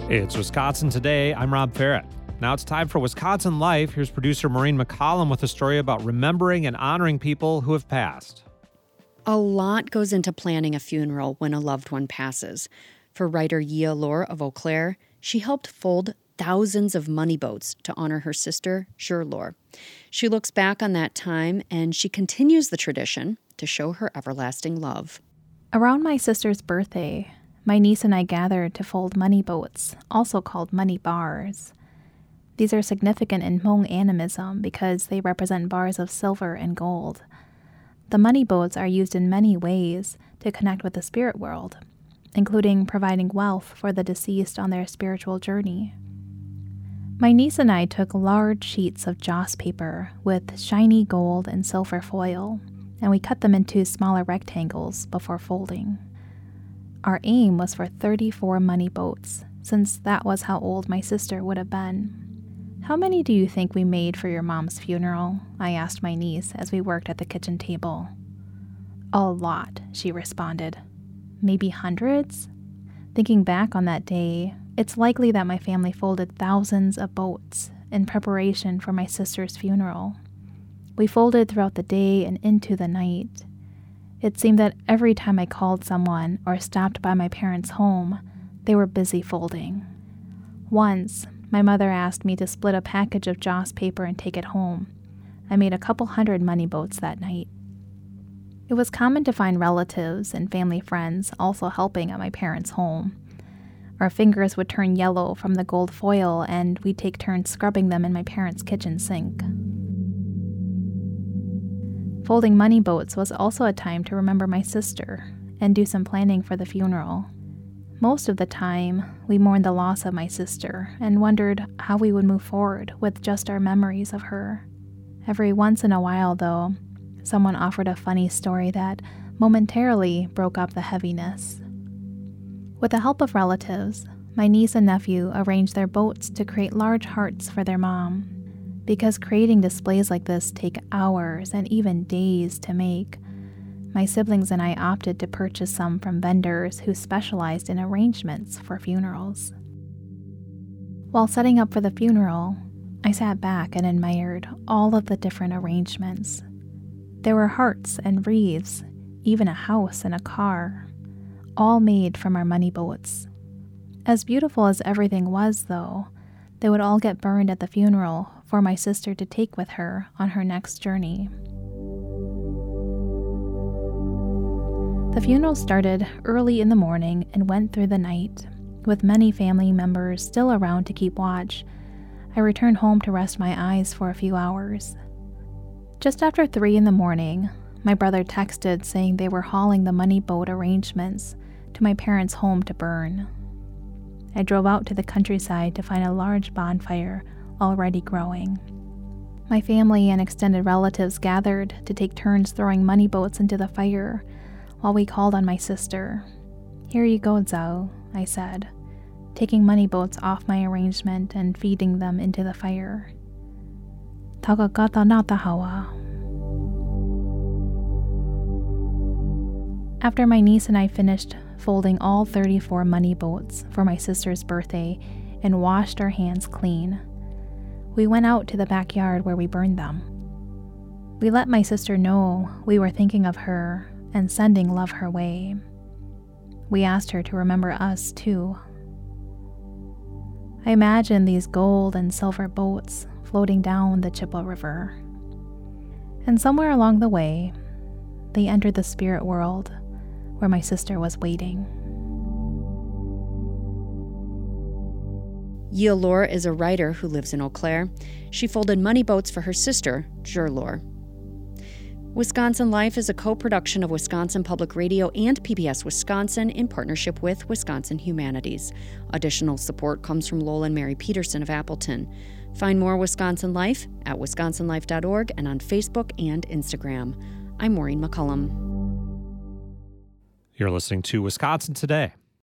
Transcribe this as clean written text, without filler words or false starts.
It's Wisconsin Today. I'm Rob Farrett. Now it's time for Wisconsin Life. Here's producer Maureen McCollum with a story about remembering and honoring people who have passed. A lot goes into planning a funeral when a loved one passes. For writer Yia Lor of Eau Claire, she helped fold thousands of money boats to honor her sister, Jur Lor. She looks back on that time and she continues the tradition to show her everlasting love. Around my sister's birthday, my niece and I gathered to fold money boats, also called money bars. These are significant in Hmong animism because they represent bars of silver and gold. The money boats are used in many ways to connect with the spirit world, including providing wealth for the deceased on their spiritual journey. My niece and I took large sheets of joss paper with shiny gold and silver foil, and we cut them into smaller rectangles before folding. Our aim was for 34 money boats, since that was how old my sister would have been. "How many do you think we made for your mom's funeral?" I asked my niece as we worked at the kitchen table. "A lot," she responded. "Maybe hundreds?" Thinking back on that day, it's likely that my family folded thousands of boats in preparation for my sister's funeral. We folded throughout the day and into the night. It seemed that every time I called someone or stopped by my parents' home, they were busy folding. Once, my mother asked me to split a package of joss paper and take it home. I made a couple hundred money boats that night. It was common to find relatives and family friends also helping at my parents' home. Our fingers would turn yellow from the gold foil, and we'd take turns scrubbing them in my parents' kitchen sink. Folding money boats was also a time to remember my sister and do some planning for the funeral. Most of the time, we mourned the loss of my sister and wondered how we would move forward with just our memories of her. Every once in a while, though, someone offered a funny story that momentarily broke up the heaviness. With the help of relatives, my niece and nephew arranged their boats to create large hearts for their mom. Because creating displays like this take hours and even days to make, my siblings and I opted to purchase some from vendors who specialized in arrangements for funerals. While setting up for the funeral, I sat back and admired all of the different arrangements. There were hearts and wreaths, even a house and a car, all made from our money boats. As beautiful as everything was, though, they would all get burned at the funeral for my sister to take with her on her next journey. The funeral started early in the morning and went through the night, with many family members still around to keep watch. I returned home to rest my eyes for a few hours. Just after 3 in the morning, my brother texted saying they were hauling the money boat arrangements to my parents' home to burn. I drove out to the countryside to find a large bonfire already growing. My family and extended relatives gathered to take turns throwing money boats into the fire while we called on my sister. "Here you go, Zhao," I said, taking money boats off my arrangement and feeding them into the fire. "Tagagata natahawa." After my niece and I finished folding all 34 money boats for my sister's birthday and washed our hands clean, we went out to the backyard where we burned them. We let my sister know we were thinking of her and sending love her way. We asked her to remember us too. I imagine these gold and silver boats floating down the Chippewa River. And somewhere along the way, they entered the spirit world where my sister was waiting. Yia Lor is a writer who lives in Eau Claire. She folded money boats for her sister, Jur Lor. Wisconsin Life is a co-production of Wisconsin Public Radio and PBS Wisconsin in partnership with Wisconsin Humanities. Additional support comes from Lowell and Mary Peterson of Appleton. Find more Wisconsin Life at wisconsinlife.org and on Facebook and Instagram. I'm Maureen McCollum. You're listening to Wisconsin Today.